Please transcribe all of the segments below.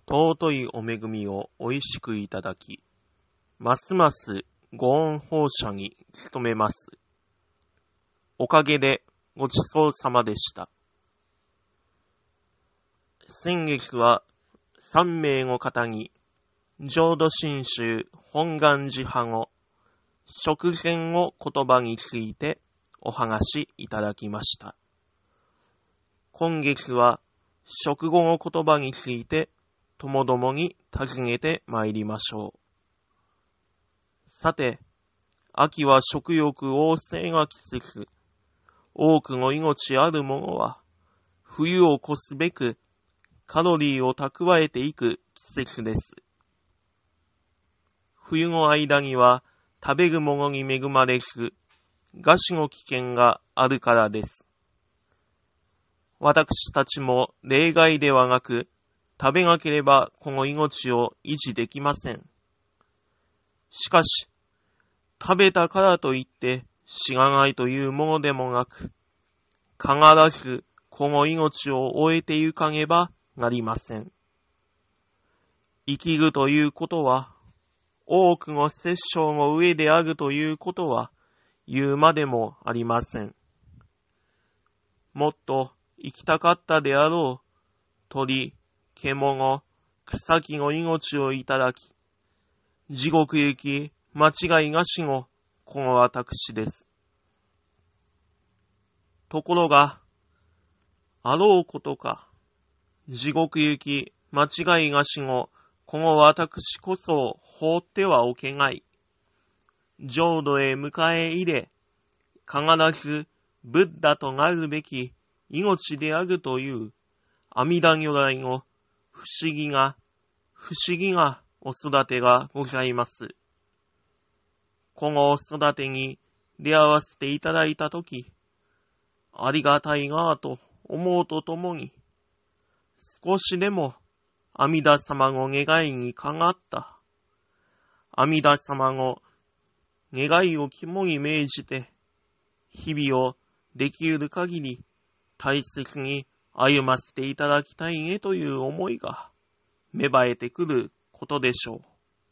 尊いお恵みをおいしくいただき、ますますご恩報謝に努めます。おかげでごちそうさまでした。先月は3名の方に、浄土真宗本願寺派の食前の言葉についてお話しいただきました。今月は食後の言葉についてともどもに尋ねてまいりましょう。さて、秋は食欲旺盛が季節。多くの命ある者は、冬を越すべくカロリーを蓄えていく季節です。冬の間には食べるものに恵まれず、餓死の危険があるからです。私たちも例外ではなく、食べなければこの命を維持できません。しかし、食べたからといって死なないというものでもなく、必ずこの命を終えてゆかねばなりません。生きるということは、多くの殺生の上であるということは言うまでもありません。もっと生きたかったであろう鳥、獣、草木の命をいただき、地獄行き間違いなしのこの私です。ところが、あろうことか、地獄行き間違いなしのこの私こそ放ってはおけない。浄土へ迎え入れ、必ずブッダとなるべき命であるという阿弥陀如来の不思議なお育てがございます。このお育てに出会わせていただいたとき、ありがたいなぁと思うとともに、少しでも阿弥陀様の願いにかなった、阿弥陀様の願いを肝に銘じて、日々をできる限り大切に歩ませていただきたいねという思いが芽生えてくることでしょう。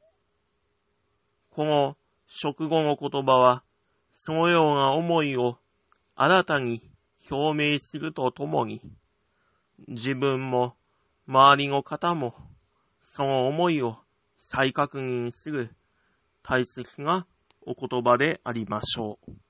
この食後の言葉は、そのような思いを新たに表明するとともに、自分も周りの方もその思いを再確認する大切なお言葉でありましょう。